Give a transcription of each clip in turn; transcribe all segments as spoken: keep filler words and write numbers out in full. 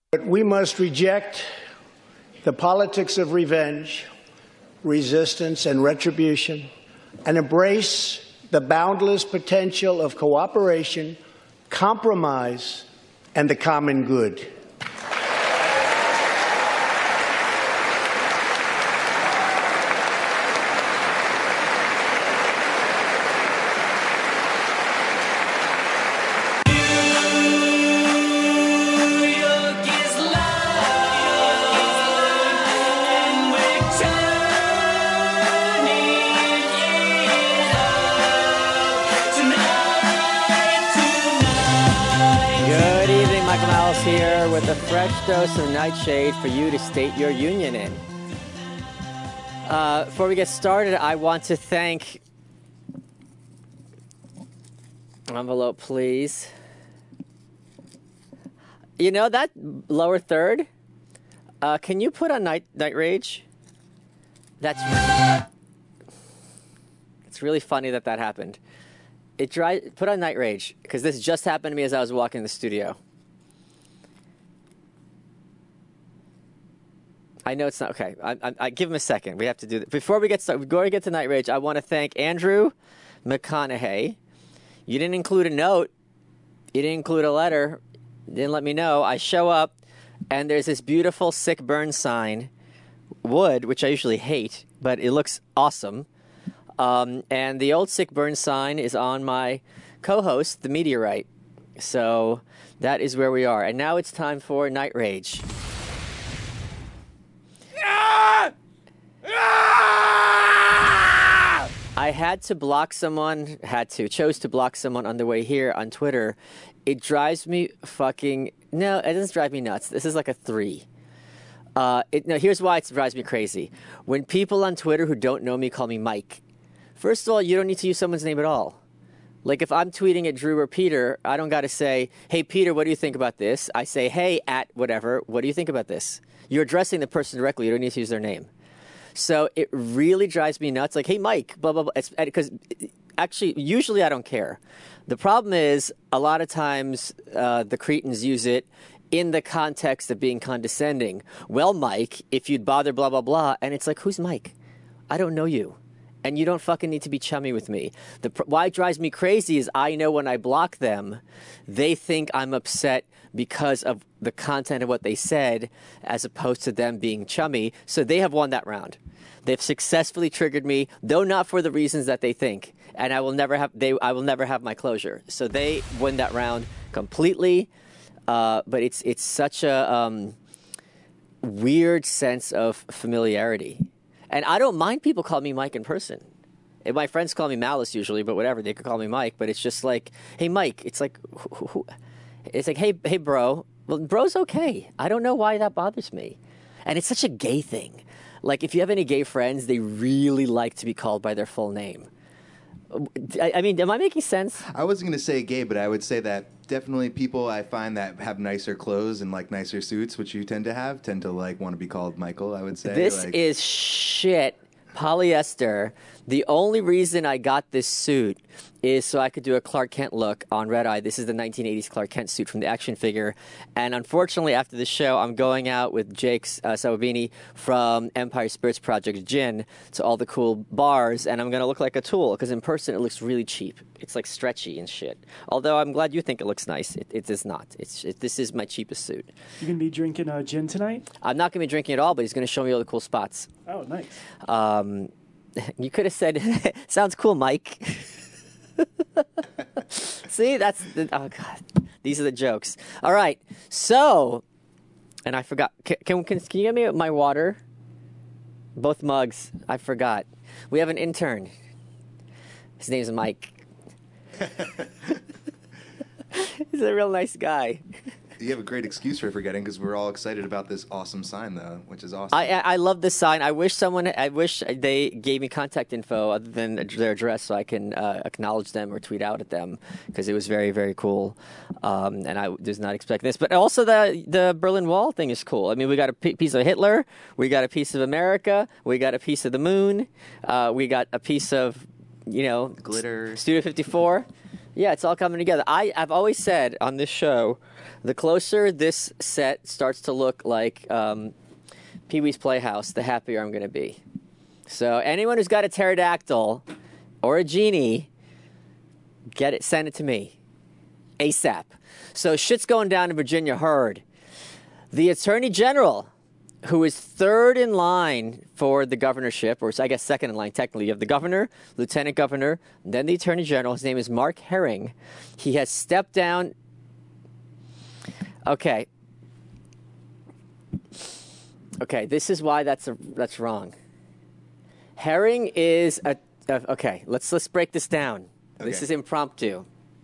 But we must reject the politics of revenge, resistance, and retribution, and embrace the boundless potential of cooperation, compromise, and the common good. Here with a fresh dose of Nightshade for you to state your union in. Uh, before we get started, I want to thank... Envelope, please. You know, that lower third, uh, can you put on Night, Night Rage? That's really, it's really funny that that happened. It dry, put on Night Rage, because this just happened to me as I was walking in the studio. I know it's not okay. I, I, I give him a second. We have to do that. Before we get started, before we get to Night Rage, I want to thank Andrew McConaughey. You didn't include a note. You didn't include a letter. You didn't let me know. I show up, and there's this beautiful sick burn sign, wood, which I usually hate, but it looks awesome. Um, and the old sick burn sign is on my co-host, the Meteorite. So that is where we are. And now it's time for Night Rage. I had to block someone, had to, chose to block someone on the way here on Twitter. It drives me fucking, no, it doesn't drive me nuts. This is like a three. Uh, it, no, here's why it drives me crazy. When people on Twitter who don't know me call me Mike, first of all, you don't need to use someone's name at all. Like if I'm tweeting at Drew or Peter, I don't got to say, hey, Peter, what do you think about this? I say, hey, at whatever, what do you think about this? You're addressing the person directly. You don't need to use their name. So it really drives me nuts. Like, hey, Mike, blah, blah, blah. Because actually, usually I don't care. The problem is a lot of times uh, the cretins use it in the context of being condescending. Well, Mike, if you'd bother, blah, blah, blah. And it's like, who's Mike? I don't know you. And you don't fucking need to be chummy with me. The, why it drives me crazy is I know when I block them, they think I'm upset because of the content of what they said as opposed to them being chummy. So they have won that round. They've successfully triggered me, though not for the reasons that they think. And I will never have they I will never have my closure. So they win that round completely. Uh, but it's it's such a um, weird sense of familiarity. And I don't mind people call me Mike in person. And my friends call me Malice usually, but whatever, they could call me Mike. But it's just like, hey, Mike. It's like, who, who? It's like, hey, hey, bro. Well, bro's okay. I don't know why that bothers me. And it's such a gay thing. Like, if you have any gay friends, they really like to be called by their full name. I, I mean, am I making sense? I wasn't going to say gay, but I would say that definitely people I find that have nicer clothes and like nicer suits, which you tend to have, tend to like want to be called Michael, I would say. This like... is shit polyester. The only reason I got this suit is so I could do a Clark Kent look on Red Eye. This is the nineteen eighties Clark Kent suit from the action figure. And unfortunately, after the show, I'm going out with Jake uh, Sawabini from Empire Spirits Project Gin to all the cool bars, and I'm going to look like a tool, because in person it looks really cheap. It's like stretchy and shit. Although I'm glad you think it looks nice. It, it is not. It's it, This is my cheapest suit. You going to be drinking uh, gin tonight? I'm not going to be drinking at all, but he's going to show me all the cool spots. Oh, nice. Um, you could have said, sounds cool, Mike. See, that's the, oh god, these are the jokes. All right, so, and I forgot. Can can, can you give me my water? Both mugs. I forgot. We have an intern. His name's Mike. He's a real nice guy. You have a great excuse for forgetting, because we're all excited about this awesome sign, though, which is awesome. I I love this sign. I wish someone, I wish they gave me contact info other than their address so I can uh, acknowledge them or tweet out at them, because it was very, very cool. Um, and I was not expecting this. But also the the Berlin Wall thing is cool. I mean, we got a p- piece of Hitler, we got a piece of America, we got a piece of the moon, uh, we got a piece of, you know, glitter. Studio fifty-four. Yeah, it's all coming together. I, I've always said on this show, the closer this set starts to look like um, Pee-wee's Playhouse, the happier I'm going to be. So anyone who's got a pterodactyl or a genie, get it, send it to me ASAP. So shit's going down in Virginia hard. The Attorney General, who is third in line for the governorship, or I guess second in line technically. You have the governor, lieutenant governor, then the Attorney General. His name is Mark Herring. He has stepped down. Okay. Okay, this is why that's a, that's wrong. Herring is a, a okay. Let's let's break this down. Okay. This is impromptu.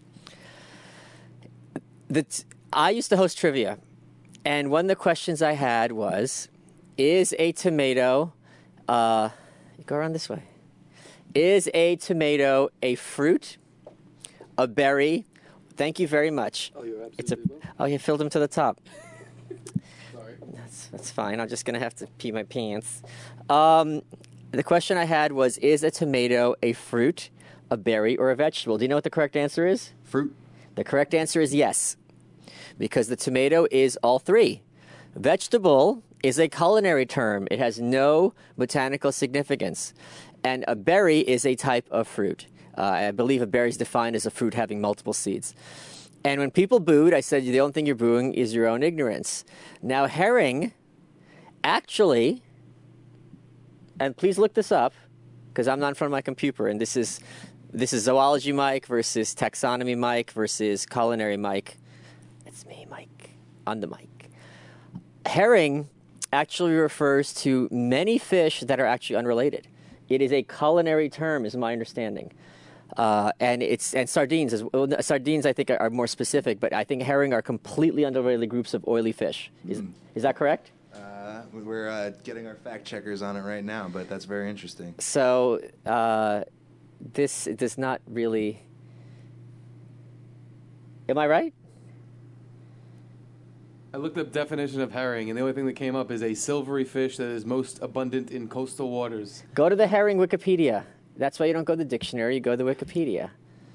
The I used to host trivia. And one of the questions I had was, is a tomato, uh, go around this way, is a tomato a fruit, a berry? Thank you very much. Oh, you're absolutely it's a, welcome. Oh, you filled them to the top. Sorry. That's, that's fine. I'm just going to have to pee my pants. Um, the question I had was, is a tomato a fruit, a berry, or a vegetable? Do you know what the correct answer is? Fruit. The correct answer is yes, because the tomato is all three. Vegetable is a culinary term. It has no botanical significance. And a berry is a type of fruit. Uh, I believe a berry is defined as a fruit having multiple seeds. And when people booed, I said, the only thing you're booing is your own ignorance. Now, Herring actually, and please look this up, because I'm not in front of my computer, and this is this is zoology Mike versus taxonomy Mike versus culinary Mike. It's me, Mike, on the mic. Herring actually refers to many fish that are actually unrelated. It is a culinary term, is my understanding. Uh, and it's and sardines as well. Sardines, I think, are, are more specific, but I think herring are completely unrelated groups of oily fish. Is mm. is that correct? Uh, we're uh, getting our fact checkers on it right now, but that's very interesting. So uh, this does not really. Am I right? I looked up definition of herring, and the only thing that came up is a silvery fish that is most abundant in coastal waters. Go to the herring Wikipedia. That's why you don't go to the dictionary, you go to the Wikipedia.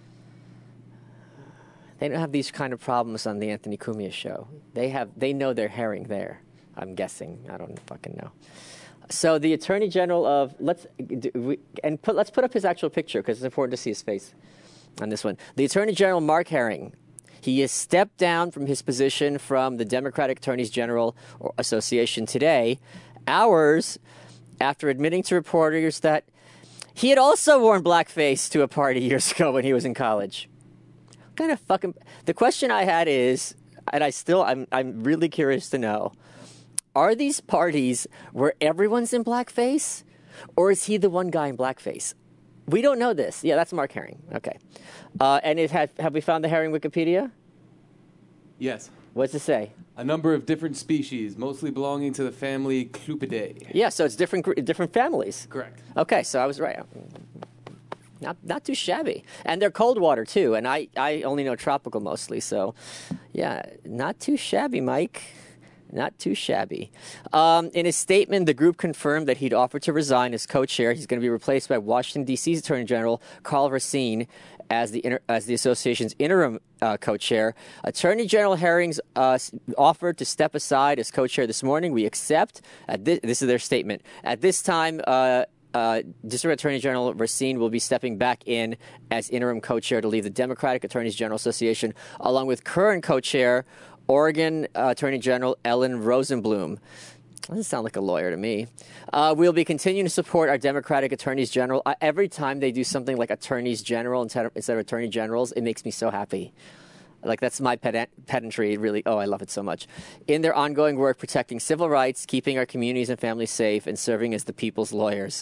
They don't have these kind of problems on the Anthony Cumia show. They have, they know they're herring there, I'm guessing. I don't fucking know. So the Attorney General of, let's, and put, let's put up his actual picture, because it's important to see his face on this one. The Attorney General, Mark Herring. He has stepped down from his position from the Democratic Attorneys General Association today, hours after admitting to reporters that he had also worn blackface to a party years ago when he was in college. What kind of fucking... The question I had is, and I still, I'm, I'm really curious to know, are these parties where everyone's in blackface, or is he the one guy in blackface? We don't know this. Yeah, that's Mark Herring. Okay. Uh, and it had, have we found the herring Wikipedia? Yes. What's it say? A number of different species, mostly belonging to the family Clupidae. Yeah, so it's different different families. Correct. Okay, so I was right. Not not too shabby. And they're cold water, too. And I, I only know tropical mostly. So, yeah, not too shabby, Mike. Not too shabby. Um, in his statement, the group confirmed that he'd offered to resign as co-chair. He's going to be replaced by Washington, D C's Attorney General Karl Racine as the inter- as the association's interim uh, co-chair. Attorney General Herring's uh, offered to step aside as co-chair this morning. We accept. At this, this is their statement. At this time, uh, uh, District Attorney General Racine will be stepping back in as interim co-chair to lead the Democratic Attorneys General Association, along with current co-chair Oregon uh, Attorney General Ellen Rosenblum. Doesn't sound like a lawyer to me. Uh, we'll be continuing to support our Democratic Attorneys General. Uh, every time they do something like Attorneys General instead of, instead of Attorney Generals, it makes me so happy. Like, that's my pedant- pedantry, really. Oh, I love it so much. In their ongoing work protecting civil rights, keeping our communities and families safe, and serving as the people's lawyers.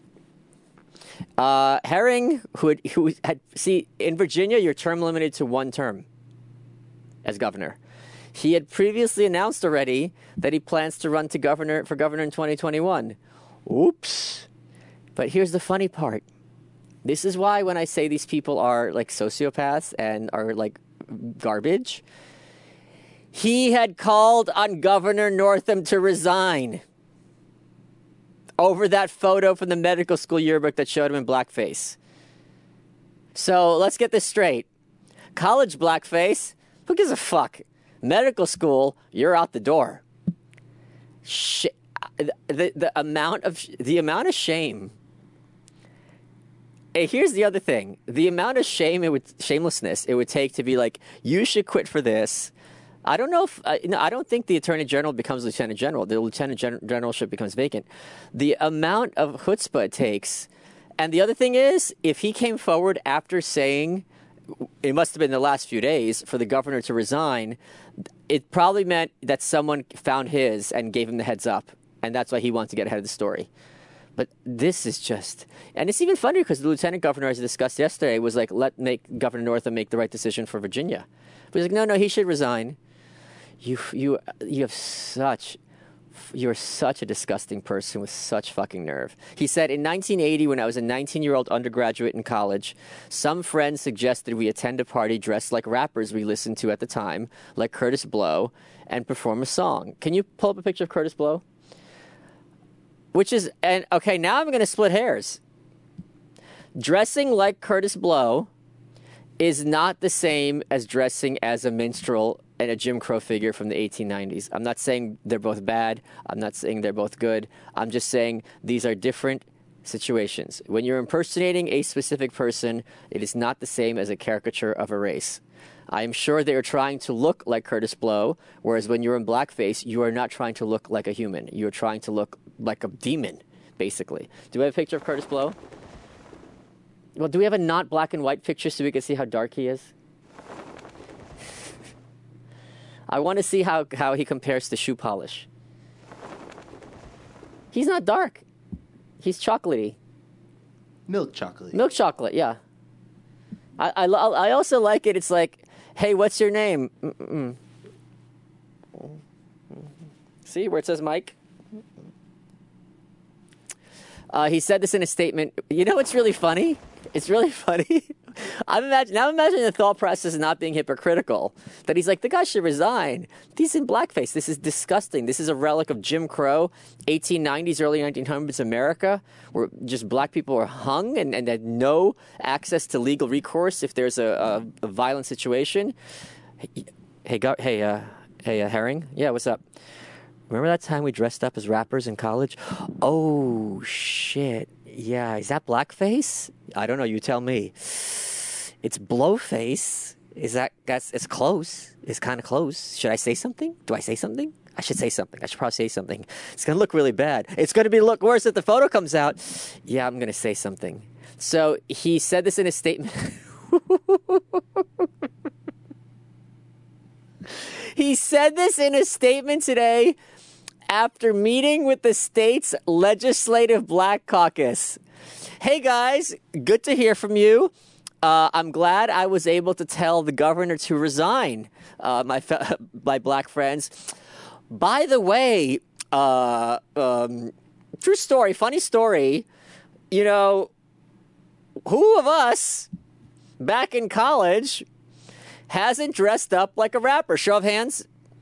Uh, Herring, who had, who had, see, in Virginia, you're term limited to one term as governor. He had previously announced already that he plans to run to governor for governor in twenty twenty-one. Oops. But here's the funny part. This is why when I say these people are like sociopaths and are like garbage, he had called on Governor Northam to resign over that photo from the medical school yearbook that showed him in blackface. So let's get this straight. College blackface, who gives a fuck? Medical school, you're out the door. Sh- the the amount of the amount of shame. Hey, here's the other thing: the amount of shame it would shamelessness it would take to be like, you should quit for this. I don't know if uh, no, I don't think the attorney general becomes lieutenant general. The lieutenant gen- generalship becomes vacant. The amount of chutzpah it takes, and the other thing is, if he came forward after saying, it must have been the last few days for the governor to resign, it probably meant that someone found his and gave him the heads up, and that's why he wanted to get ahead of the story. But this is just, and it's even funnier because the lieutenant governor, as discussed yesterday, was like, let make Governor Northam make the right decision for Virginia. But he's like, no, no, he should resign. You, you, you have such, you're such a disgusting person with such fucking nerve. He said, in nineteen eighty, when I was a nineteen-year-old undergraduate in college, some friends suggested we attend a party dressed like rappers we listened to at the time, like Curtis Blow, and perform a song. Can you pull up a picture of Curtis Blow? Which is, and okay, now I'm going to split hairs. Dressing like Curtis Blow is not the same as dressing as a minstrel and a Jim Crow figure from the eighteen nineties. I'm not saying they're both bad. I'm not saying they're both good. I'm just saying these are different situations. When you're impersonating a specific person, it is not the same as a caricature of a race. I am sure they are trying to look like Curtis Blow, whereas when you're in blackface, you are not trying to look like a human. You're trying to look like a demon, basically. Do we have a picture of Curtis Blow? Well, do we have a not black and white picture so we can see how dark he is? I want to see how, how he compares to shoe polish. He's not dark. He's chocolatey. Milk chocolate. Milk chocolate, yeah. I, I, I also like it. It's like, hey, what's your name? Mm-mm. See where it says Mike? Uh, he said this in a statement. You know what's really funny? It's really funny. I'm imagine, now imagining the thought process of not being hypocritical. That he's like, the guy should resign. He's in blackface. This is disgusting. This is a relic of Jim Crow, eighteen nineties, early nineteen hundreds America, where just black people are hung and, and had no access to legal recourse if there's a, a, a violent situation. Hey, hey, go, hey, uh, hey, uh, Herring? Yeah, what's up? Remember that time we dressed up as rappers in college? Oh, shit. Yeah, is that blackface? I don't know. You tell me. It's blowface. Is that, that's, it's close. It's kind of close. Should I say something? Do I say something? I should say something. I should probably say something. It's going to look really bad. It's going to be look worse if the photo comes out. Yeah, I'm going to say something. So he said this in his statement. He said this in a statement today after meeting with the state's Legislative Black Caucus. Hey guys, good to hear from you. Uh, I'm glad I was able to tell the governor to resign, uh, my fe- my black friends. By the way, uh, um, true story, funny story. You know, who of us back in college hasn't dressed up like a rapper? Show of hands.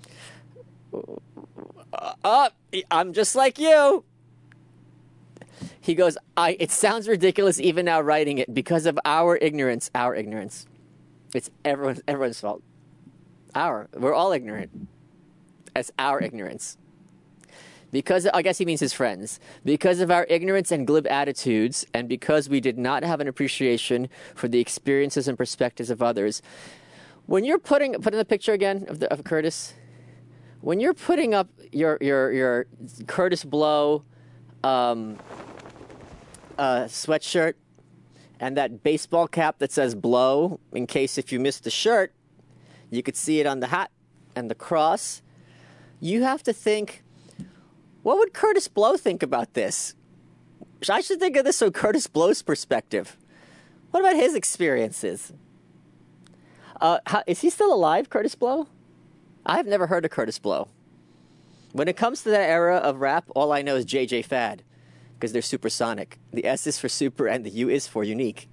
Uh, uh, I'm just like you. He goes, I, it sounds ridiculous even now writing it because of our ignorance. Our ignorance. It's everyone's, everyone's fault. Our. We're all ignorant. It's our ignorance. Because, I guess he means his friends. Because of our ignorance and glib attitudes, and because we did not have an appreciation for the experiences and perspectives of others. When you're putting, put in the picture again of, the, of Curtis. When you're putting up your, your, your Curtis Blow, um, Uh, sweatshirt and that baseball cap that says blow, in case if you missed the shirt, you could see it on the hat and the cross. You have to think, what would Curtis Blow think about this? I should think of this from Curtis Blow's perspective. What about his experiences? Uh, how, is he still alive, Curtis Blow? I've never heard of Curtis Blow. When it comes to that era of rap, all I know is J J Fad. Because they're supersonic. The S is for super and the U is for unique.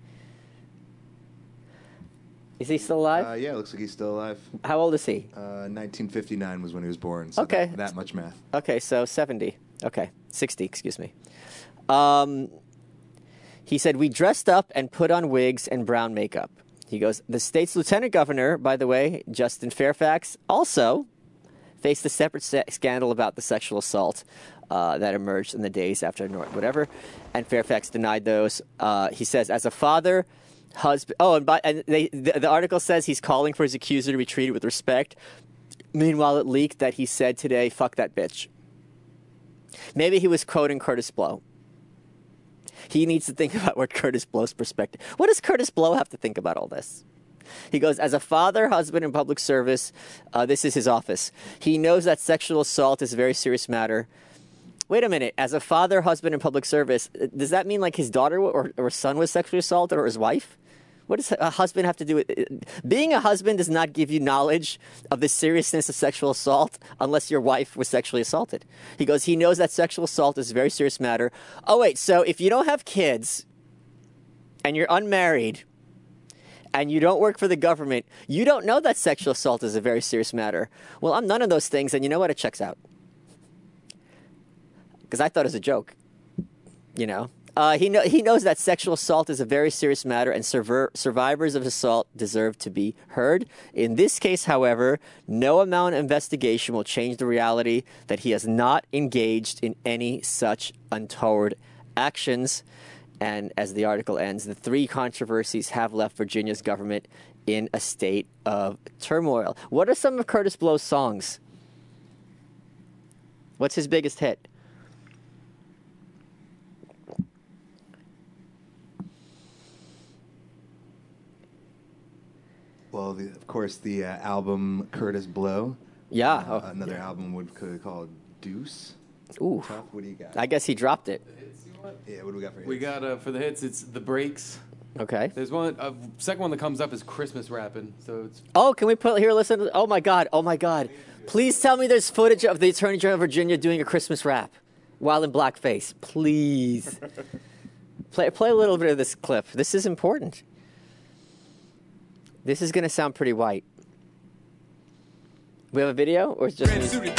Is he still alive? Uh, yeah, it looks like he's still alive. How old is he? Uh, nineteen fifty-nine was when he was born. So Okay. That, that much math. Okay, so seventy. Okay, sixty, excuse me. Um, he said, we dressed up and put on wigs and brown makeup. He goes, the state's lieutenant governor, by the way, Justin Fairfax, also faced a separate sa- scandal about the sexual assault uh, that emerged in the days after North, whatever. And Fairfax denied those. Uh, he says, as a father, husband. Oh, and, by, and they, the, the article says he's calling for his accuser to be treated with respect. Meanwhile, it leaked that he said today, fuck that bitch. Maybe he was quoting Curtis Blow. He needs to think about what Curtis Blow's perspective. What does Curtis Blow have to think about all this? He goes, as a father, husband, and public service, uh, this is his office. He knows that sexual assault is a very serious matter. Wait a minute. As a father, husband, and public service, does that mean like his daughter or, or son was sexually assaulted or his wife? What does a husband have to do with it? Being a husband does not give you knowledge of the seriousness of sexual assault unless your wife was sexually assaulted. He goes, he knows that sexual assault is a very serious matter. Oh, wait, so if you don't have kids and you're unmarried and you don't work for the government, you don't know that sexual assault is a very serious matter. Well, I'm none of those things, and you know what? It checks out. Because I thought it was a joke, you know. Uh, he, know, he knows that sexual assault is a very serious matter, and survivor, survivors of assault deserve to be heard. In this case, however, no amount of investigation will change the reality that he has not engaged in any such untoward actions. And as the article ends, the three controversies have left Virginia's government in a state of turmoil. What are some of Curtis Blow's songs? What's his biggest hit? Well, the, of course, the uh, album Curtis Blow. Yeah. Uh, Oh, another album would could call Deuce. ooh. Tough. What do you got? I guess he dropped it. Yeah, what do we got for you? We got uh, for the hits. It's The Breaks. Okay. There's one. Uh, second one that comes up is Christmas rapping. So it's Oh, can we put here? Listen. To, oh my God. Oh my God. Please tell me there's footage of the Attorney General of Virginia doing a Christmas rap while in blackface. Please. play play a little bit of this clip. This is important. This is going to sound pretty white. We have a video, or it's just music?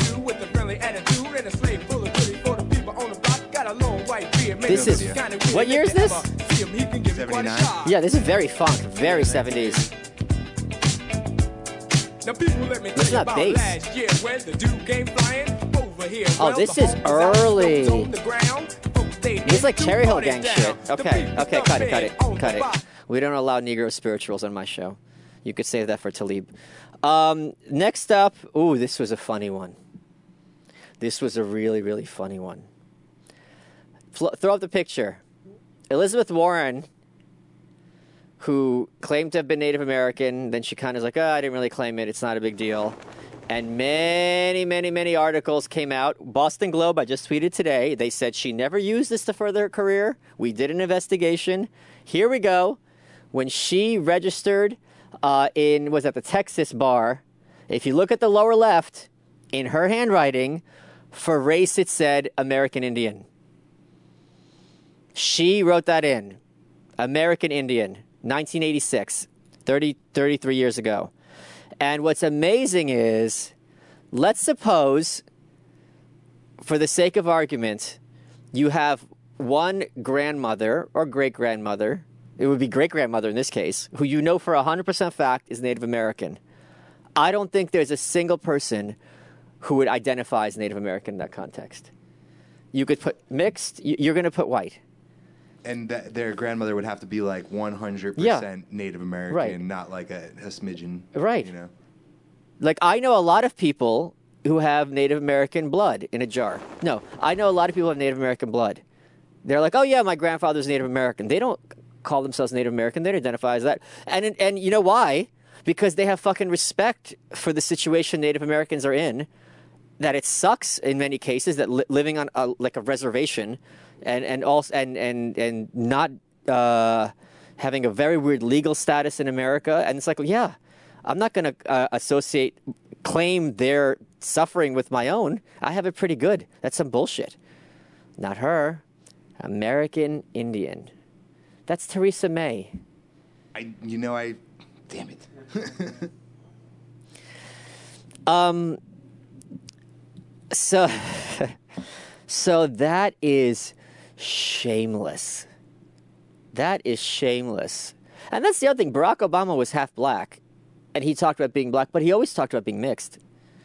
This is what year is this? seventy-nine. Yeah, this is very funk, very seventies. Listen to that bass. Oh, this is early. This is like Cherry Hill Gang shit. Okay, okay, cut it, cut it, cut it. We don't allow Negro spirituals on my show. You could save that for Talib. Um, next up, ooh, this was a funny one. This was a really, really funny one. Flo- throw up the picture. Elizabeth Warren, who claimed to have been Native American, then she kind of was like, oh, I didn't really claim it. It's not a big deal. And many, many, many articles came out. Boston Globe, I just tweeted today. They said she never used this to further her career. We did an investigation. Here we go. When she registered uh, in, was at the Texas bar, if you look at the lower left, in her handwriting, for race it said American Indian. She wrote that in. American Indian, nineteen eighty-six, thirty, thirty-three years ago. And what's amazing is, let's suppose, for the sake of argument, you have one grandmother or great-grandmother, it would be great-grandmother in this case, who you know for one hundred percent fact is Native American. I don't think there's a single person who would identify as Native American in that context. You could put mixed, you're going to put white. And that their grandmother would have to be like one hundred percent Yeah. Native American, Right. not like a, a smidgen. Right. You know? Like, I know a lot of people who have Native American blood in a jar. No, I know a lot of people who have Native American blood. They're like, oh, yeah, my grandfather's Native American. They don't call themselves Native American. They don't identify as that. And, and you know why? Because they have fucking respect for the situation Native Americans are in, that it sucks in many cases, that li- living on a, like a reservation and, and, also, and, and, and not uh, having a very weird legal status in America. And it's like, well, yeah, I'm not going to uh, associate, claim their suffering with my own. I have it pretty good. That's some bullshit. Not her. American Indian. That's Theresa May. I, you know, I, damn it. Um. So, so that is shameless. That is shameless. And that's the other thing. Barack Obama was half black, and he talked about being black, but he always talked about being mixed.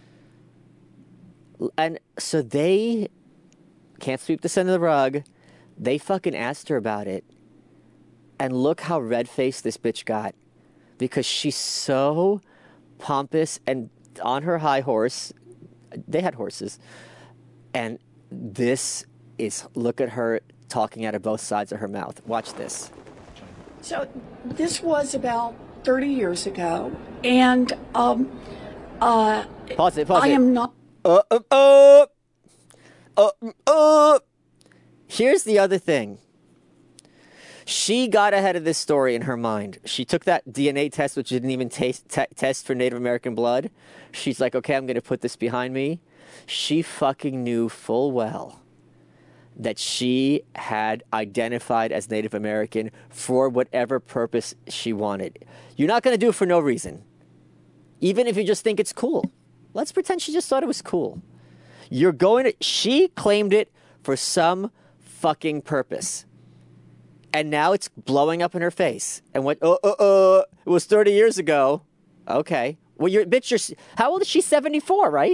And so they can't sweep this under the rug. They fucking asked her about it. And look how red-faced this bitch got. Because she's so pompous and on her high horse. They had horses. And this is, look at her talking out of both sides of her mouth. Watch this. So this was about thirty years ago. And um, uh, pause it, pause I it. am not... Uh, uh, uh, uh, uh. Here's the other thing. She got ahead of this story in her mind. She took that D N A test, which didn't even taste, t- test for Native American blood. She's like, okay, I'm going to put this behind me. She fucking knew full well that she had identified as Native American for whatever purpose she wanted. You're not going to do it for no reason. Even if you just think it's cool. Let's pretend she just thought it was cool. You're going to... She claimed it for some fucking purpose. And now it's blowing up in her face. And what? Uh, uh, uh, it was thirty years ago. Okay. Well, you're, bitch, you're, how old is she? seventy-four, right?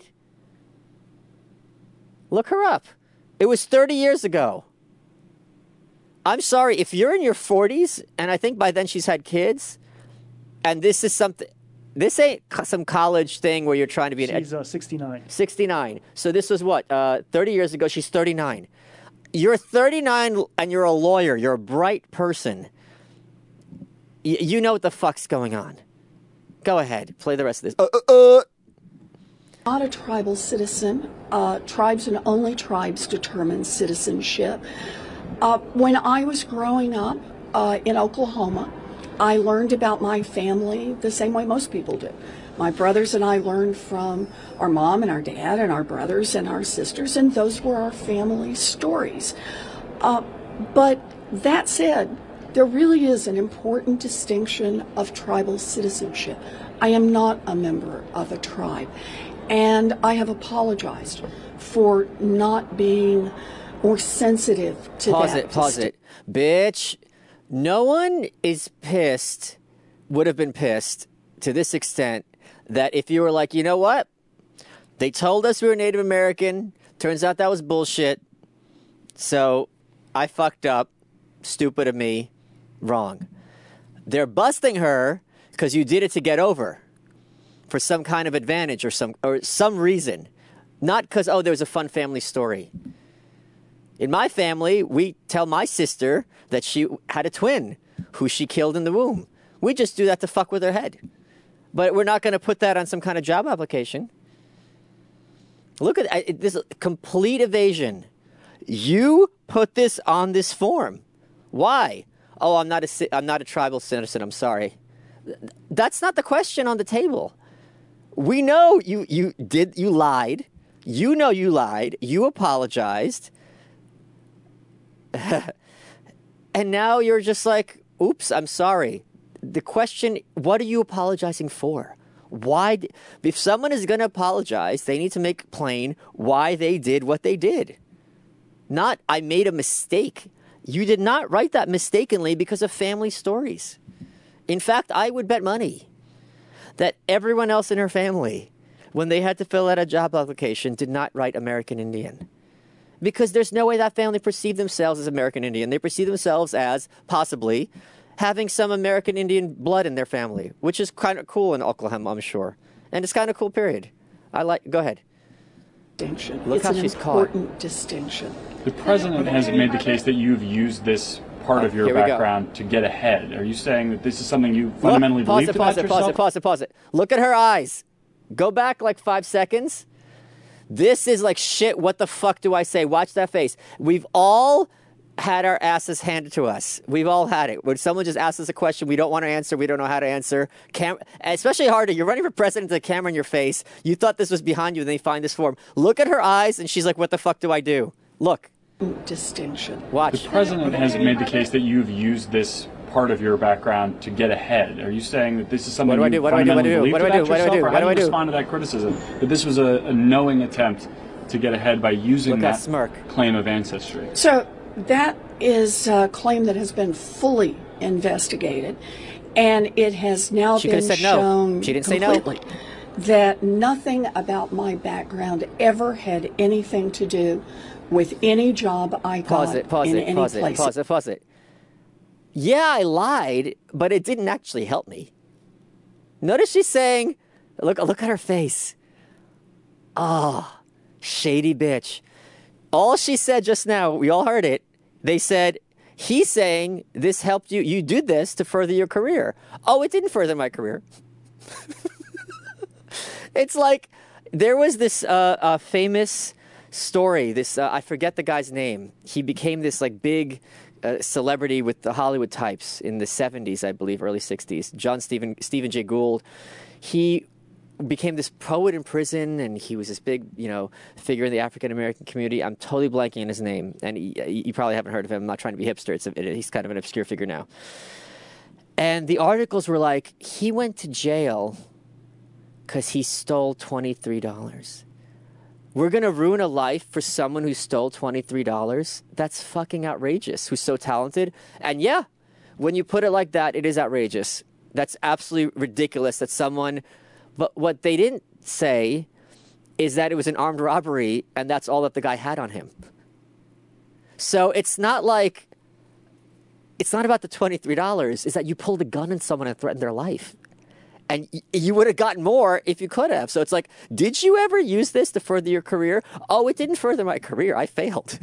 Look her up. It was thirty years ago. I'm sorry, if you're in your forties, and I think by then she's had kids, and this is something, this ain't some college thing where you're trying to be an... She's uh, sixty-nine. sixty-nine. So this was what? Uh, thirty years ago, she's thirty-nine. You're thirty-nine and you're a lawyer. You're a bright person. Y- you know what the fuck's going on. Go ahead. Play the rest of this. Uh, uh, uh. Not a tribal citizen. Uh, tribes and only tribes determine citizenship. Uh, when I was growing up uh, in Oklahoma, I learned about my family the same way most people do. My brothers and I learned from our mom and our dad and our brothers and our sisters, and those were our family stories. Uh, but that said, there really is an important distinction of tribal citizenship. I am not a member of a tribe, and I have apologized for not being more sensitive to pause that. it, pause it. Bitch, no one is pissed, would have been pissed to this extent, that if you were like, you know what? They told us we were Native American. Turns out that was bullshit. So I fucked up. Stupid of me. Wrong. They're busting her because you did it to get over for some kind of advantage or some or some reason. Not because, oh, there was a fun family story. In my family, we tell my sister that she had a twin who she killed in the womb. We just do that to fuck with her head. But we're not going to put that on some kind of job application. Look at I, this complete evasion. You put this on this form. Why? Oh, I'm not a I'm not a tribal citizen. I'm sorry. That's not the question on the table. We know you you did you lied. You know you lied. You apologized. And now you're just like, oops, I'm sorry. The question, what are you apologizing for? Why? If someone is going to apologize, they need to make plain why they did what they did. Not, I made a mistake. You did not write that mistakenly because of family stories. In fact, I would bet money that everyone else in her family, when they had to fill out a job application, did not write American Indian. Because there's no way that family perceived themselves as American Indian. They perceive themselves as, possibly, having some American Indian blood in their family, which is kind of cool in Oklahoma, I'm sure. And it's kind of cool, period. I like, go ahead. Distinction. Look it's how an she's important caught. distinction. The president has made the case that you've used this part Oh, of your here we go. background to get ahead. Are you saying that this is something you fundamentally Look, pause believe it, about pause it, yourself? pause it, pause it, pause it. Look at her eyes. Go back like five seconds. This is like shit. What the fuck do I say? Watch that face. We've all had our asses handed to us. We've all had it. When someone just asks us a question we don't want to answer, we don't know how to answer. Cam- especially harder. You're running for president with a camera in your face. You thought this was behind you, and they find this form. Look at her eyes, and she's like, "What the fuck do I do?" Look. Distinction. Watch. The president has made the case that you've used this part of your background to get ahead. Are you saying that this is something What do I you do? What do I do? What do I do? fundamentally What do I believe do? What do I about do? yourself, or What do how I do do? you respond to that criticism? That this was a, a knowing attempt to get ahead by using Look at that smirk. claim of ancestry. So that is a claim that has been fully investigated. And it has now She been could've said no. shown She didn't say no. completely that nothing about my background ever had anything to do with any job I got Pause it, pause in it, any pause it, place. pause it, pause it. Yeah, I lied, but it didn't actually help me. Notice she's saying, look, look at her face. Ah, oh, shady bitch. All she said just now, we all heard it. They said, he's saying this helped you. You did this to further your career. Oh, it didn't further my career. It's like there was this uh, uh, famous story. This uh, I forget the guy's name. He became this like big uh, celebrity with the Hollywood types in the seventies, I believe, early sixties. John Stephen Stephen Jay Gould. He became this poet in prison, and he was this big, you know, figure in the African American community. I'm totally blanking on his name, and he, you probably haven't heard of him. I'm not trying to be hipster. It's a, it, he's kind of an obscure figure now. And the articles were like, he went to jail because he stole twenty-three dollars. We're going to ruin a life for someone who stole twenty-three dollars? That's fucking outrageous, who's so talented. And yeah, when you put it like that, it is outrageous. That's absolutely ridiculous that someone... But what they didn't say is that it was an armed robbery and that's all that the guy had on him. So it's not like... It's not about the twenty-three dollars. It's that you pulled a gun on someone and threatened their life. And y- you would have gotten more if you could have. So it's like, did you ever use this to further your career? Oh, it didn't further my career. I failed.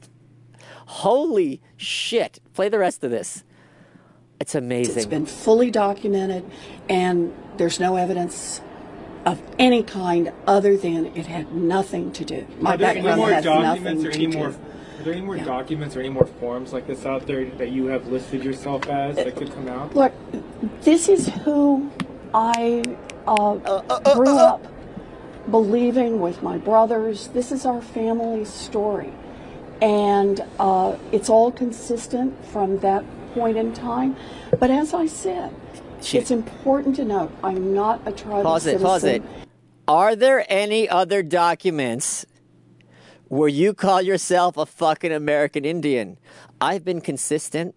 Holy shit. Play the rest of this. It's amazing. It's been fully documented, and there's no evidence of any kind other than it had nothing to do. My Are there any background more has documents nothing or to any do. more? Are there any more Yeah. documents or any more forms like this out there that you have listed yourself as that could come out? Look, this is who I uh, grew up believing with my brothers. This is our family story. And uh, it's all consistent from that point in time. But as I said, She- it's important to note I'm not a tribal Pause it, citizen. pause it. Are there any other documents where you call yourself a fucking American Indian? I've been consistent.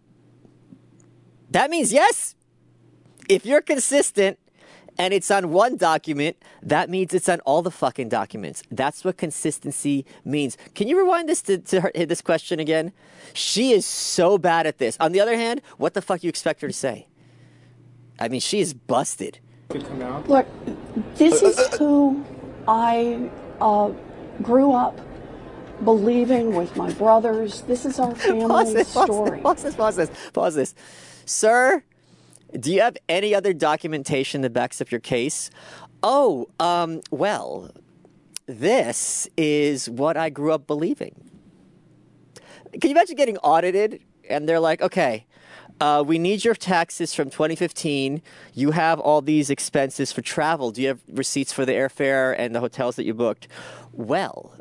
That means yes. If you're consistent and it's on one document, that means it's on all the fucking documents. That's what consistency means. Can you rewind this to, to her, this question again? She is so bad at this. On the other hand, what the fuck you expect her to say? I mean, she is busted. Could come out. Look, this is who I uh, grew up believing with my brothers. This is our Pause family this, pause story. this, pause this, pause this, pause this. Sir, do you have any other documentation that backs up your case? Oh, um, well, this is what I grew up believing. Can you imagine getting audited and they're like, okay, uh, we need your taxes from twenty fifteen. You have all these expenses for travel. Do you have receipts for the airfare and the hotels that you booked? Well,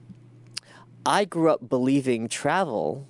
I grew up believing travel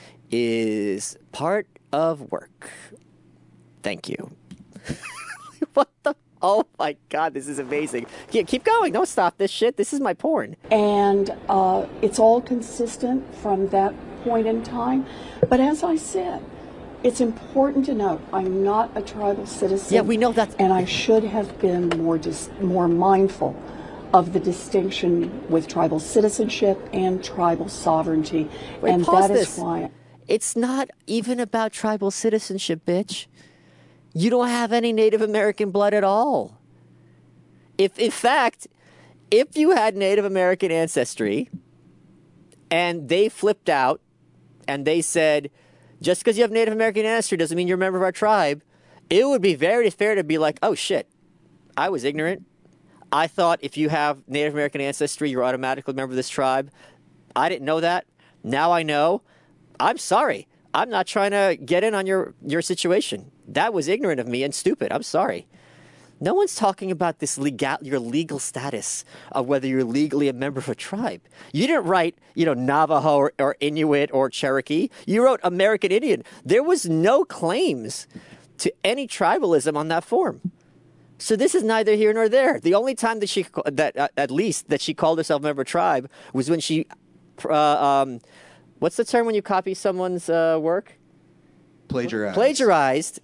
is part of work. Thank you. What the? Oh my God, this is amazing. Yeah, keep going. Don't stop this shit. This is my porn. And uh, it's all consistent from that point in time. But as I said, it's important to note I'm not a tribal citizen. Yeah, we know that. And I should have been more dis- more mindful of the distinction with tribal citizenship and tribal sovereignty. Wait, and pause that is this. why. It's not even about tribal citizenship, bitch. You don't have any Native American blood at all. If, in fact, if you had Native American ancestry and they flipped out and they said, just because you have Native American ancestry doesn't mean you're a member of our tribe, it would be very fair to be like, oh shit, I was ignorant. I thought if you have Native American ancestry, you're automatically a member of this tribe. I didn't know that. Now I know. I'm sorry. I'm not trying to get in on your, your situation. That was ignorant of me and stupid. I'm sorry. No one's talking about this legal, your legal status of whether you're legally a member of a tribe. You didn't write, you know, Navajo or, or Inuit or Cherokee. You wrote American Indian. There was no claims to any tribalism on that form. So this is neither here nor there. The only time that she, that uh, at least that she called herself a member of a tribe was when she, uh, um, what's the term when you copy someone's uh, work? Plagiarized. Plagiarized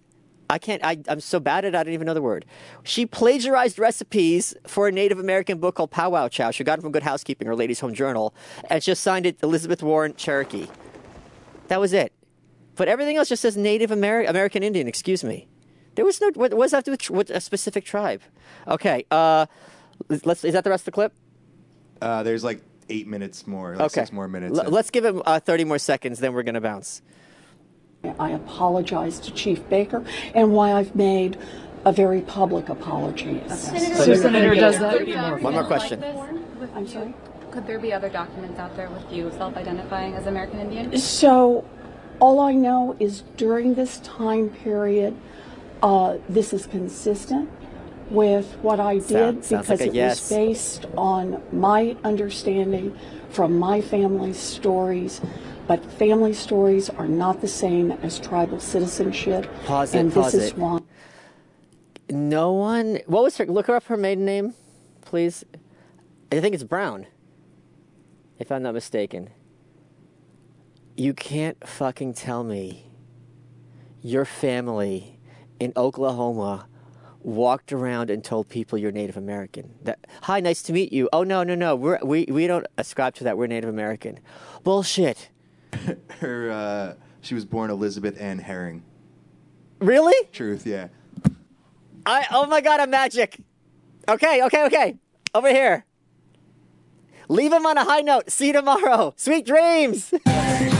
I can't, I, I'm so bad at it, I don't even know the word. She plagiarized recipes for a Native American book called Pow Wow Chow. She got it from Good Housekeeping, her Ladies' Home Journal, and just signed it Elizabeth Warren Cherokee. That was it. But everything else just says Native Ameri- American Indian, excuse me. There was no, what, what does that have to do with, tr- with a specific tribe? Okay, uh, let's, is that the rest of the clip? Uh, there's like eight minutes more, like Okay. six more minutes. L- let's give him uh, thirty more seconds, then we're going to bounce. I apologize to Chief Baker, and why I've made a very public apology. So Senator does that. One more question. I'm sorry? Could there be other documents out there with you self-identifying as American Indian? So, all I know is during this time period, uh, this is consistent with what I did Sound- sounds because like a it yes. was based on my understanding from my family's stories. But family stories are not the same as tribal citizenship. Pause it, and pause this is it. why. No one, what was her, look her up her maiden name, please. I think it's Brown, if I'm not mistaken. You can't fucking tell me your family in Oklahoma walked around and told people you're Native American. That, hi, nice to meet you. Oh, no, no, no, we're, we, we don't ascribe to that. We're Native American. Bullshit. Her, uh, she was born Elizabeth Ann Herring. Really? Truth, yeah. I, oh my God, I'm magic. Okay, okay, okay. Over here. Leave him on a high note. See you tomorrow. Sweet dreams.